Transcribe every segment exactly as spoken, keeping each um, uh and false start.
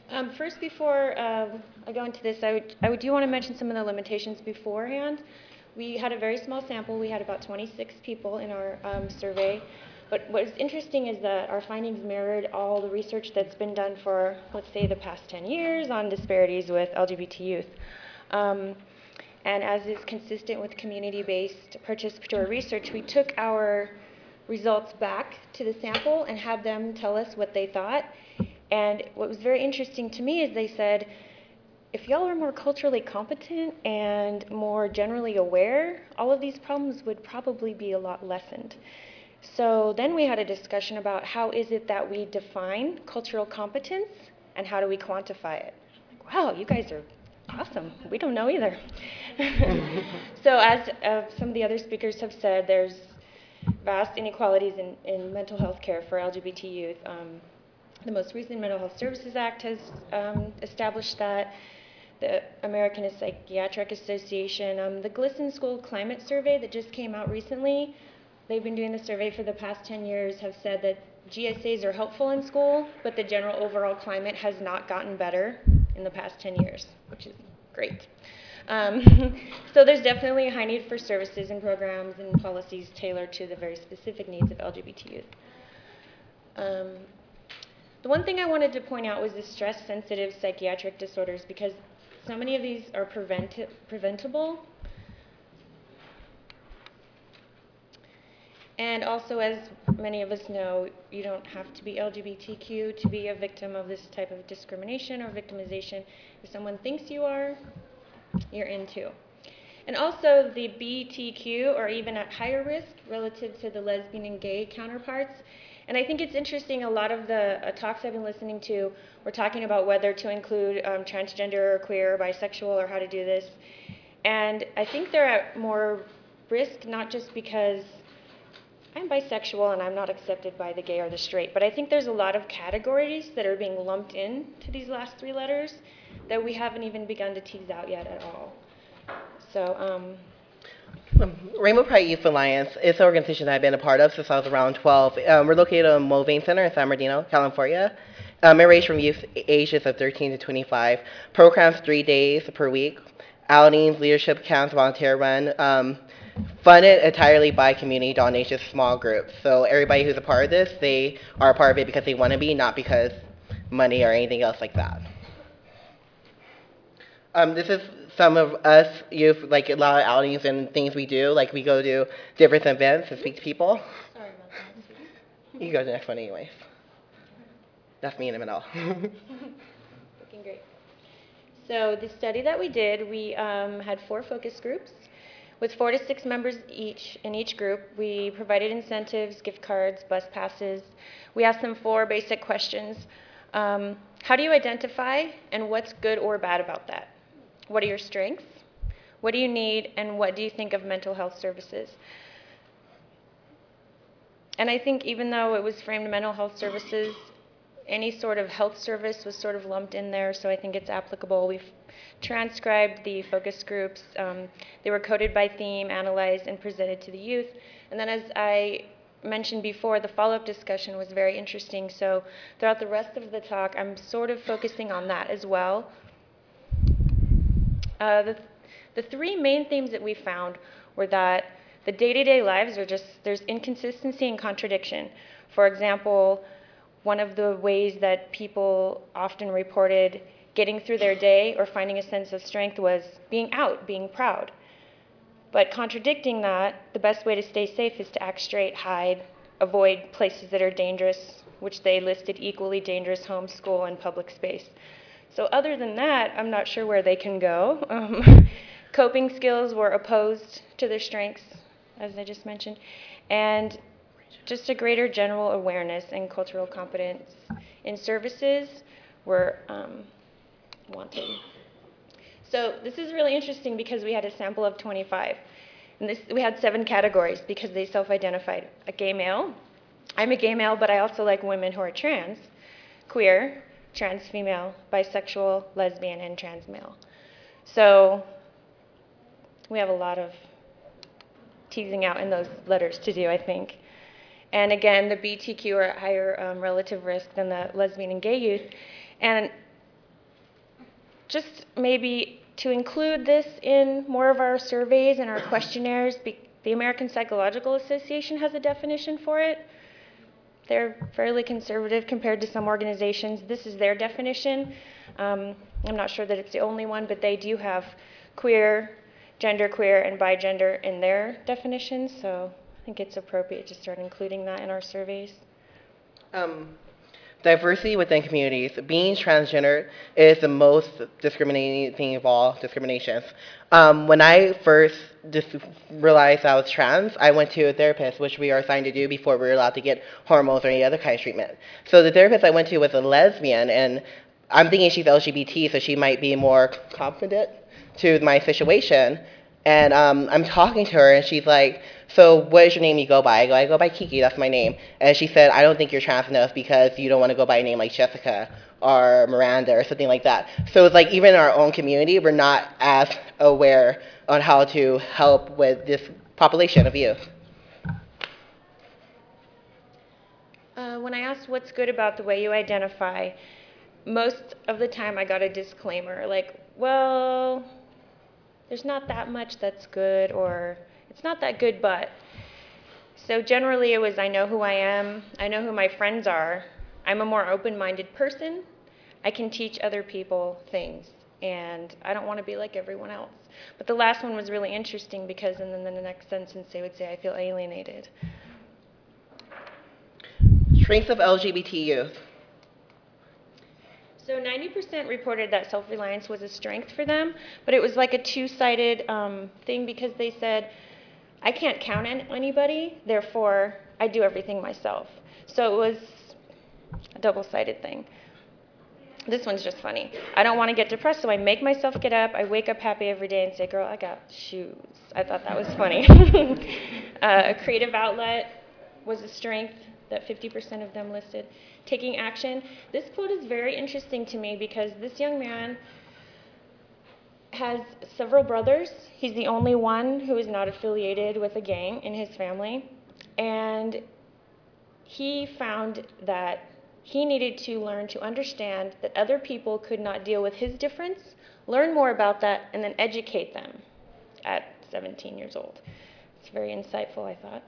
Um, first, before um, I go into this, I, would, I would do want to mention some of the limitations beforehand. We had a very small sample. We had about twenty-six people in our um, survey. But what's interesting is that our findings mirrored all the research that's been done for, let's say, the past ten years on disparities with L G B T youth. Um, and as is consistent with community-based participatory research, we took our results back to the sample and had them tell us what they thought. And what was very interesting to me is they said, if y'all were more culturally competent and more generally aware, all of these problems would probably be a lot lessened. So then we had a discussion about how is it that we define cultural competence and how do we quantify it. Like, wow, you guys are awesome. We don't know either. So as uh, some of the other speakers have said, there's vast inequalities in, in mental health care for L G B T youth. Um, the most recent Mental Health Services Act has um, established that. The American Psychiatric Association, um, the Glisson School Climate Survey that just came out recently, they've been doing the survey for the past ten years, have said that G S As are helpful in school, but the general overall climate has not gotten better in the past ten years, which is great. Um, so there's definitely a high need for services and programs and policies tailored to the very specific needs of L G B T youth. Um, the one thing I wanted to point out was the stress-sensitive psychiatric disorders, because so many of these are prevent preventable. And also, as many of us know, you don't have to be L G B T Q to be a victim of this type of discrimination or victimization. If someone thinks you are, you're in too. And also, the B T Q are even at higher risk relative to the lesbian and gay counterparts. And I think it's interesting, a lot of the uh, talks I've been listening to were talking about whether to include um, transgender or queer or bisexual or how to do this. And I think they're at more risk, not just because I'm bisexual and I'm not accepted by the gay or the straight, but I think there's a lot of categories that are being lumped in to these last three letters that we haven't even begun to tease out yet at all. So, um, Um, Rainbow Pride Youth Alliance is an organization that I've been a part of since I was around twelve. Um, we're located on Mulvane Center in San Bernardino, California. Um, it ranges from youth ages of thirteen to twenty-five. Programs three days per week. Outings, leadership camps, volunteer run. Um, funded entirely by community donations, small groups. So everybody who's a part of this, they are a part of it because they want to be, not because money or anything else like that. Um, this is some of us, youth, like a lot of outings and things we do. Like we go to different events and speak to people. sorry about that. You can go to the next one anyways. That's me in the middle. Looking great. So the study that we did, we um, had four focus groups with four to six members each in each group. We provided incentives, gift cards, bus passes. We asked them four basic questions. Um, how do you identify, and what's good or bad about that? What are your strengths? What do you need, and what do you think of mental health services? And I think even though it was framed mental health services, any sort of health service was sort of lumped in there, so I think it's applicable. We've transcribed the focus groups. Um, they were coded by theme, analyzed, and presented to the youth. And then as I mentioned before, the follow-up discussion was very interesting, so throughout the rest of the talk, I'm sort of focusing on that as well. Uh, the, th the three main themes that we found were that the day-to-day lives are just, there's inconsistency and contradiction. For example, one of the ways that people often reported getting through their day or finding a sense of strength was being out, being proud. But contradicting that, the best way to stay safe is to act straight, hide, avoid places that are dangerous, which they listed equally dangerous: home, school, and public space. So other than that, I'm not sure where they can go. Um, coping skills were opposed to their strengths, as I just mentioned, and just a greater general awareness and cultural competence in services were um, wanted. So this is really interesting because we had a sample of twenty-five. And this, we had seven categories because they self-identified. A gay male. I'm a gay male, but I also like women who are trans. Queer, trans female, bisexual, lesbian, and trans male. So we have a lot of teasing out in those letters to do, I think. And again, the B T Q are at higher um, relative risk than the lesbian and gay youth. And just maybe to include this in more of our surveys and our questionnaires. Be- the American Psychological Association has a definition for it. They're fairly conservative compared to some organizations. This is their definition. Um, I'm not sure that it's the only one, but they do have queer, genderqueer, and bigender in their definitions, so I think it's appropriate to start including that in our surveys. Um, diversity within communities. Being transgender is the most discriminating thing of all discriminations. Um, when I first dis- realized I was trans, I went to a therapist, which we are assigned to do before we were allowed to get hormones or any other kind of treatment. So the therapist I went to was a lesbian, and I'm thinking she's L G B T, so she might be more confident to my situation. And um, I'm talking to her, and she's like, so what is your name you go by? I go, I go by Kiki, that's my name. And she said, I don't think you're trans enough because you don't want to go by a name like Jessica or Miranda or something like that. So it's like even in our own community, we're not as aware on how to help with this population of youth. Uh, when I asked what's good about the way you identify, most of the time I got a disclaimer like, well, there's not that much that's good, or it's not that good, but. So generally it was, I know who I am, I know who my friends are, I'm a more open-minded person, I can teach other people things, and I don't want to be like everyone else. But the last one was really interesting because and then in the next sentence they would say, I feel alienated. Strengths of L G B T youth. So ninety percent reported that self-reliance was a strength for them, but it was like a two-sided um, thing because they said, I can't count on anybody, therefore I do everything myself. So it was a double-sided thing. This one's just funny. I don't want to get depressed, so I make myself get up. I wake up happy every day and say, girl, I got shoes. I thought that was funny. uh, a creative outlet was a strength that fifty percent of them listed. Taking action. This quote is very interesting to me because this young man has several brothers. He's the only one who is not affiliated with a gang in his family. And he found that he needed to learn to understand that other people could not deal with his difference, learn more about that, and then educate them at seventeen years old. It's very insightful, I thought.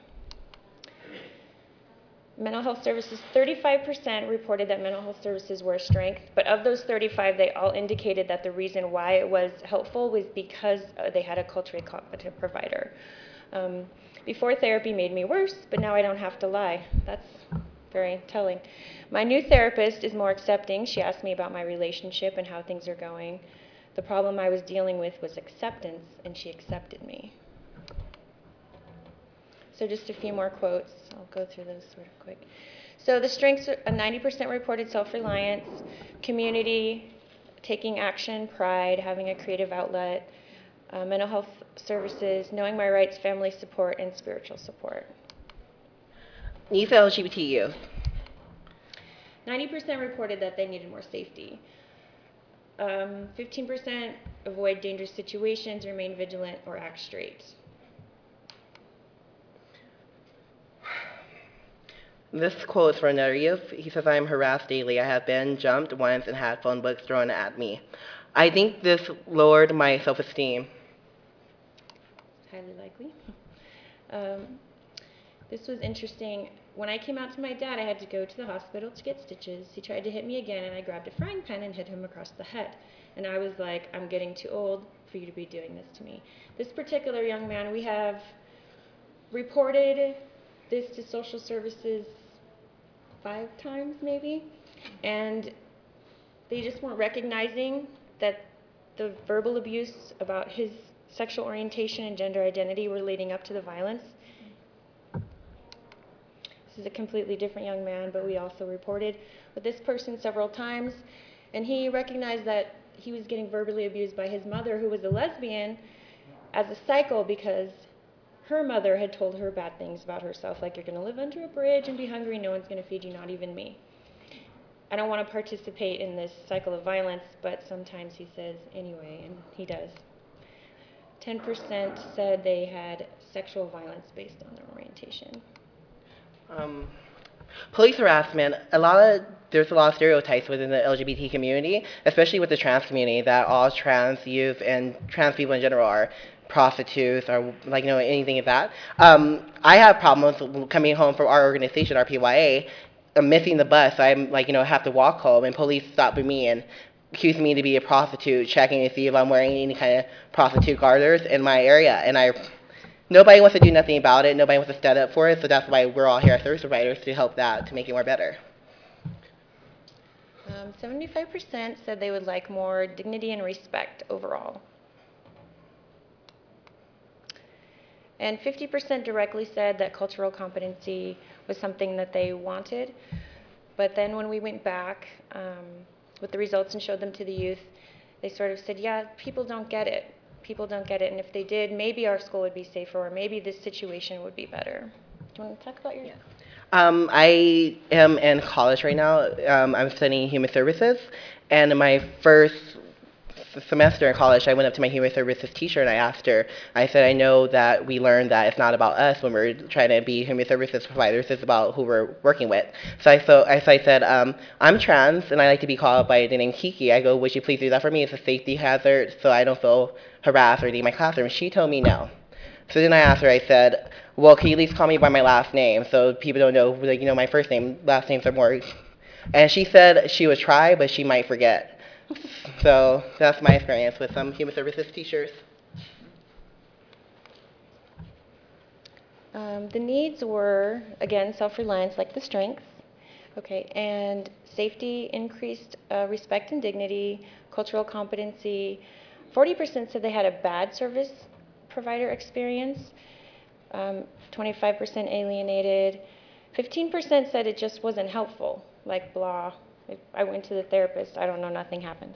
Mental health services, thirty-five percent reported that mental health services were a strength, but of those thirty-five, they all indicated that the reason why it was helpful was because uh, they had a culturally competent provider. Um, before therapy made me worse, but now I don't have to lie. That's very telling. My new therapist is more accepting. She asked me about my relationship and how things are going. The problem I was dealing with was acceptance, and she accepted me. So just a few more quotes. I'll go through those sort of quick. So the strengths, a ninety percent reported self-reliance, community, taking action, pride, having a creative outlet, uh, mental health services, knowing my rights, family support, and spiritual support. Needs of L G B T youth. ninety percent reported that they needed more safety. Um, fifteen percent avoid dangerous situations, remain vigilant, or act straight. This quote is for another youth. He says, I am harassed daily. I have been jumped once and had phone books thrown at me. I think this lowered my self-esteem. Highly likely. Um, this was interesting. When I came out to my dad, I had to go to the hospital to get stitches. He tried to hit me again, and I grabbed a frying pan and hit him across the head. And I was like, I'm getting too old for you to be doing this to me. This particular young man, we have reported this to social services five times maybe, and they just weren't recognizing that the verbal abuse about his sexual orientation and gender identity were leading up to the violence. This is a completely different young man, but we also reported with this person several times, and he recognized that he was getting verbally abused by his mother, who was a lesbian, as a cycle because her mother had told her bad things about herself, like you're going to live under a bridge and be hungry, no one's going to feed you, not even me. I don't want to participate in this cycle of violence, but sometimes he says anyway, and he does. ten percent said they had sexual violence based on their orientation. Um, Police harassment, a lot of there's a lot of stereotypes within the L G B T community, especially with the trans community, that all trans youth and trans people in general are prostitutes or like you know anything of that. Um, I have problems coming home from our organization, our P Y A, I'm missing the bus. So I'm like you know have to walk home, and police stop me and accuse me to be a prostitute, checking to see if I'm wearing any kind of prostitute garters in my area, and I nobody wants to do nothing about it. Nobody wants to stand up for it. So that's why we're all here as service providers to help that, to make it more better. Um, seventy-five percent said they would like more dignity and respect overall. And fifty percent directly said that cultural competency was something that they wanted. But then when we went back um, with the results and showed them to the youth, they sort of said, yeah, people don't get it. People don't get it, and if they did, maybe our school would be safer, or maybe this situation would be better. Do you want to talk about your? Yeah. Um, I am in college right now. Um, I'm studying human services, and in my first semester in college, I went up to my human services teacher and I asked her, I said, I know that we learned that it's not about us when we're trying to be human services providers, it's about who we're working with. So I, so, I, so I said, um, I'm trans and I like to be called by the name Kiki. I go, would you please do that for me? It's a safety hazard so I don't feel harassed or anything in my classroom. She told me no. So then I asked her, I said, well, can you at least call me by my last name so people don't know, like, you know, my first name, last names are more. And she said she would try, but she might forget. So that's my experience with some human services teachers. Um, the needs were, again, self-reliance, like the strengths, okay, and safety, increased uh, respect and dignity, cultural competency. forty percent said they had a bad service provider experience, um, twenty-five percent alienated, fifteen percent said it just wasn't helpful, like blah. I went to the therapist, I don't know, nothing happened.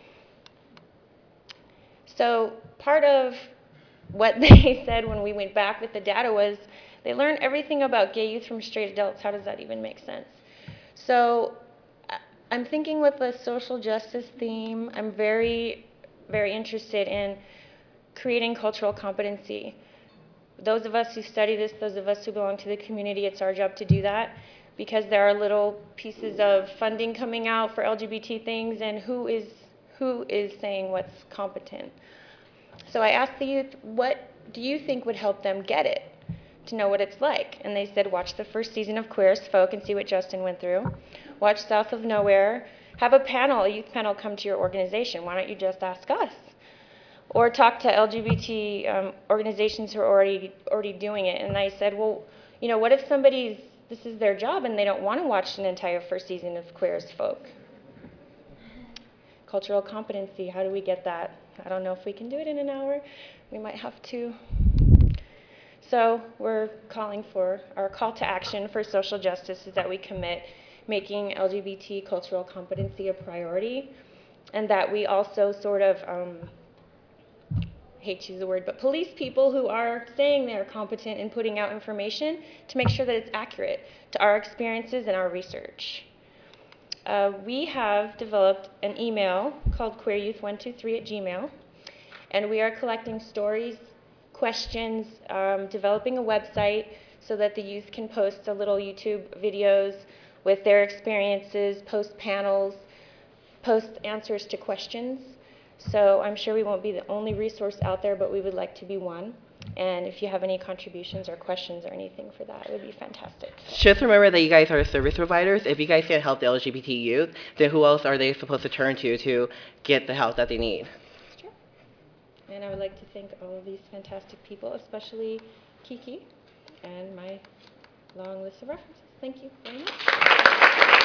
So part of what they said when we went back with the data was they learned everything about gay youth from straight adults. How does that even make sense? So I'm thinking with the social justice theme, I'm very, very interested in creating cultural competency. Those of us who study this, those of us who belong to the community, it's our job to do that, because there are little pieces of funding coming out for L G B T things, and who is who is saying what's competent. So I asked the youth, what do you think would help them get it, to know what it's like? And they said, watch the first season of Queer as Folk and see what Justin went through. Watch South of Nowhere. Have a panel, a youth panel come to your organization. Why don't you just ask us? Or talk to L G B T um, organizations who are already already doing it. And I said, well, you know, what if somebody's, this is their job and they don't want to watch an entire first season of Queer as Folk? Cultural competency, how do we get that? I don't know if we can do it in an hour. We might have to. So we're calling for, our call to action for social justice is that we commit making L G B T cultural competency a priority, and that we also sort of, um, I hate to use the word, but police people who are saying they're competent in putting out information to make sure that it's accurate to our experiences and our research. Uh, we have developed an email called queer youth one two three at gmail, and we are collecting stories, questions, um, developing a website so that the youth can post a little YouTube videos with their experiences, post panels, post answers to questions. So I'm sure we won't be the only resource out there, but we would like to be one. And if you have any contributions or questions or anything for that, it would be fantastic. Just remember that you guys are service providers. If you guys can't help the L G B T youth, then who else are they supposed to turn to to get the help that they need? Sure. And I would like to thank all of these fantastic people, especially Kiki and my long list of references. Thank you very much.